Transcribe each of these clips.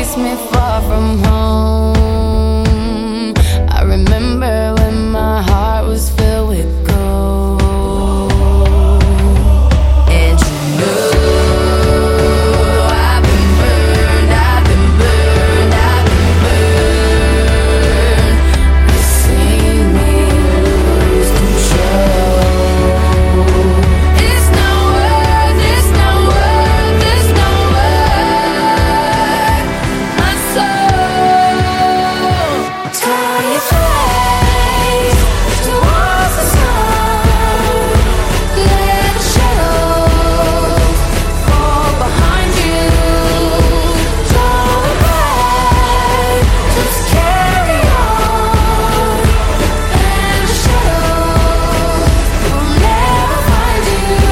place me far from home. I remember when my heart was filled with gold. And you know I've been burned, I've been burned, I've been burned. You see me lose control. It's not worth, it's not worth, it's not worth my soul. Turn your face towards the sun. Let the shadows fall behind you. Don't look back, just carry on. And the shadows will never find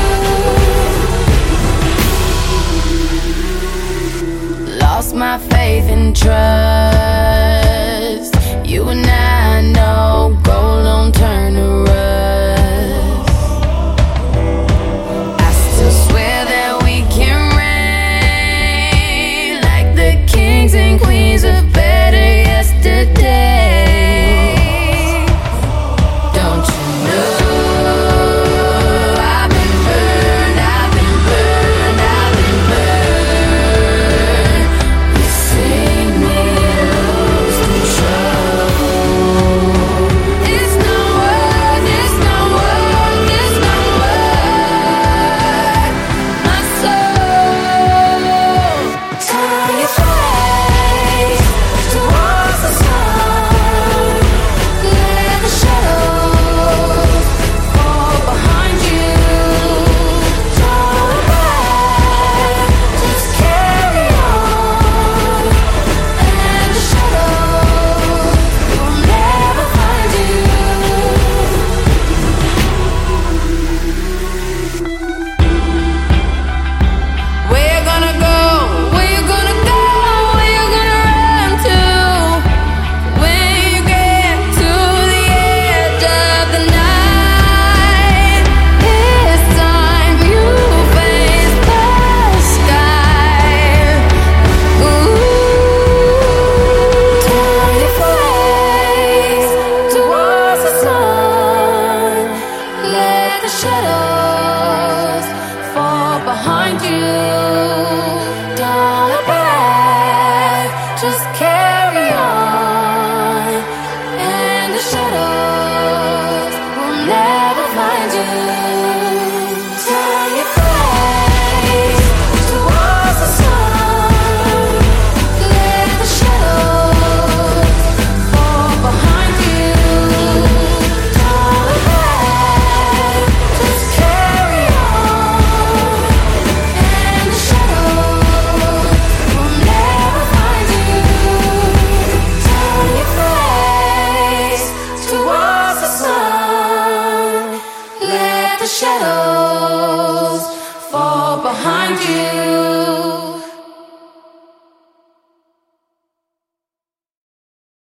you. Lost my faith and trust. You and I know gold don't turn to rust. I still swear that we can reign like the kings and queens of better yesterday. Don't you know I've been burned, I've been burned, I've been burned. You see me lose control. It's not worth, it's not worth, it's not worth my soul. Turn your face towards the sun. Let the shadows fall behind you. Don't look back, just carry on. And the shadows will never find you. Where you gonna go? Where you gonna go? Where you gonna run to? When you get to the edge of the night, it's time you face the sky. Ooh, turn your face towards the sun. Let the shadows fall behind you. Don't look back, just carry on. And the shadows will never find you. Turn your face towards the sun. Let the shadows fall behind you. Don't look back, just carry on. And the shadows will never find you. Turn your face towards the sun. Let the shadows fall behind you.